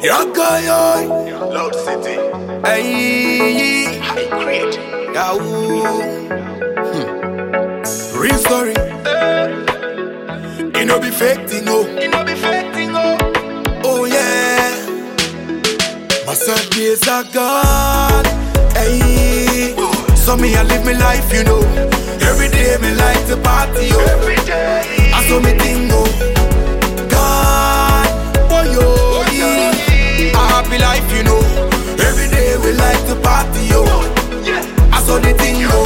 Yagayoy, Loud City, hey, high grade. Yahoo. Real story. It no be fake thing, oh. You know be fake thing, oh. Oh yeah. My sad days are gone. Hey, so me I live my life, you know. Every day me like to party, oh. Every day. I saw me thing, oh. God, oh yo. A happy life, you know. Every day we like to party, yo. Yeah. I saw the thing, yo.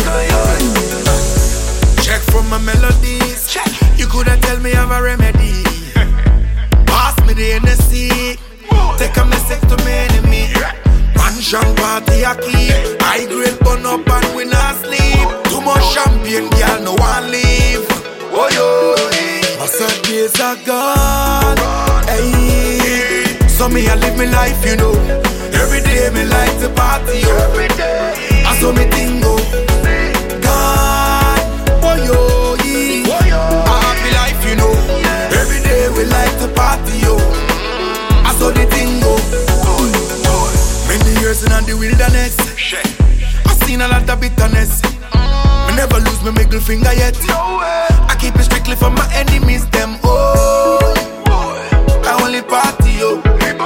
Check from my melodies. Check. You coulda tell me I'm a remedy. Pass me the NSC. Take a message to my enemy. Mansion party a keep. High grade burn up and we not sleep. Too much champagne, girl, no one leave. Oh yo, my sad days are gone. Hey, so me I live my life, you know. Every day me like to party, yo. Every day. I saw me thing, go. God, oh yo, a happy life, you know. Every day we like to party, yo. I saw the thing, go. Many years in the wilderness, I seen a lot of bitterness. Me never lose my middle finger yet. No way. I keep it strictly for my enemies, them. Oh, I only party, yo.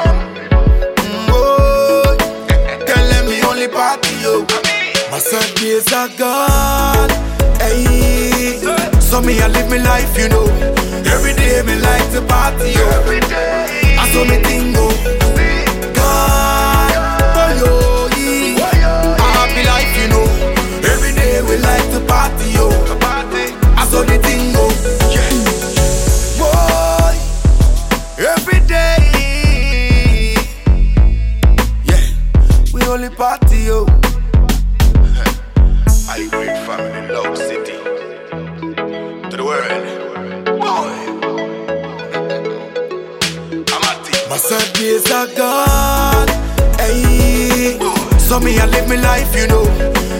Oh, tell them me only party, yo. My sad days are gone. Hey, so me I live my life, you know. Every day me like to party, yo. Every day. I saw me thing, go. God, oh yo, a happy life, you know. Every day we like to party, yo. I saw the thing, go. Boy, every day, yeah, we only party, yo. High grade family, Loud City. To the world. Boy. I'm at it. My sad days are gone. Hey, so me I live my life, you know.